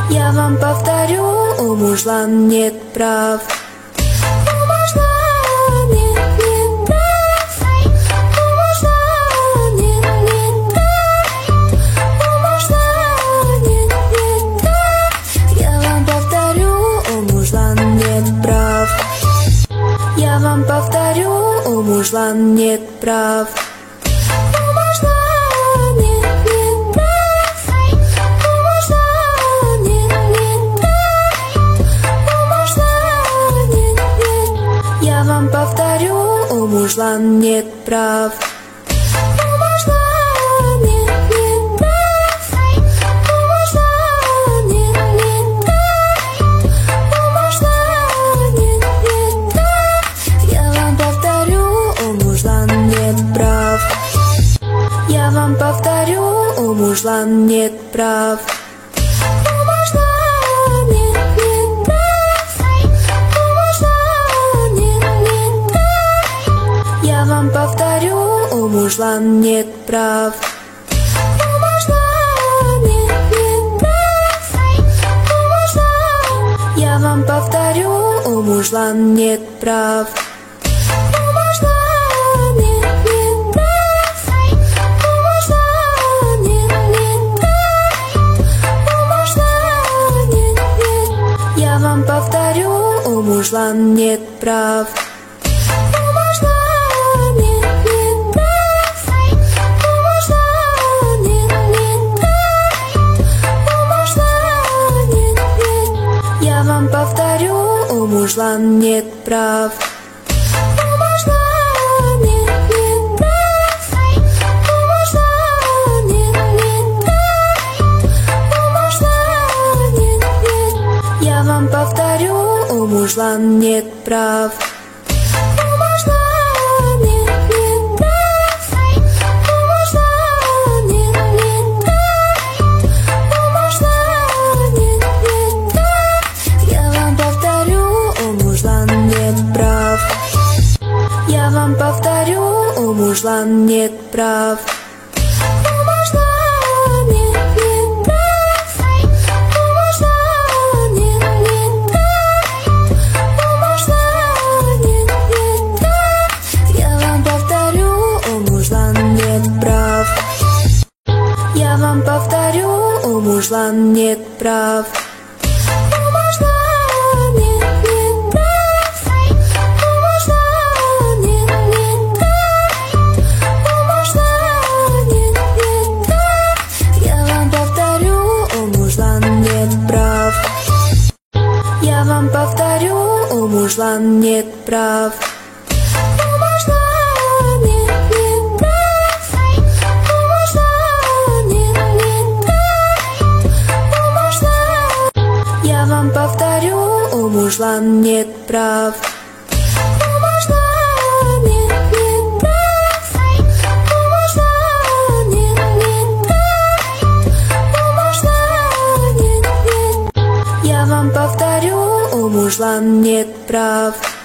Я вам повторю, у мужлан нет прав. У мужлан нет прав. У мужлан нет прав. У мужлан нет прав. Я вам повторю, у мужлан нет прав. Я вам повторю, у мужлан нет прав. Я вам повторю, у мужлан нет прав. У мужлан нет прав. У мужлан нет прав. У мужлан нет прав. Я вам повторю, у мужлан нет прав. Я вам повторю, у мужлан нет прав. Я вам повторю, у мужлан нет прав. У мужлан нет прав. У мужлан. Я вам повторю, у мужлан нет прав. У мужлан нет прав. У мужлан нет прав. У мужлан нет. Я вам повторю, у мужлан нет прав. Я вам повторю, у мужлан нет прав. У мужлан нет прав. У мужлан нет прав. У мужлан нет. Я вам повторю, у мужлан нет прав. У мужлан нет прав. У мужлан нет прав. У мужлан нет прав. Я вам повторю, у мужлан нет прав. Я вам повторю, у мужлан нет прав. У мужлан нет прав. У мужлан нет прав. У мужлан нет прав. Я вам повторю, у мужлан нет прав. Я вам повторю, у мужлан нет прав. Я вам повторю, у мужлан нет прав. У мужлан нет прав. У мужлан нет прав. У мужлан. Я вам повторю, у мужлан нет прав. У мужлан нет прав. У мужлан нет прав. У мужлан нет. Я вам повторю, у мужлан нет прав.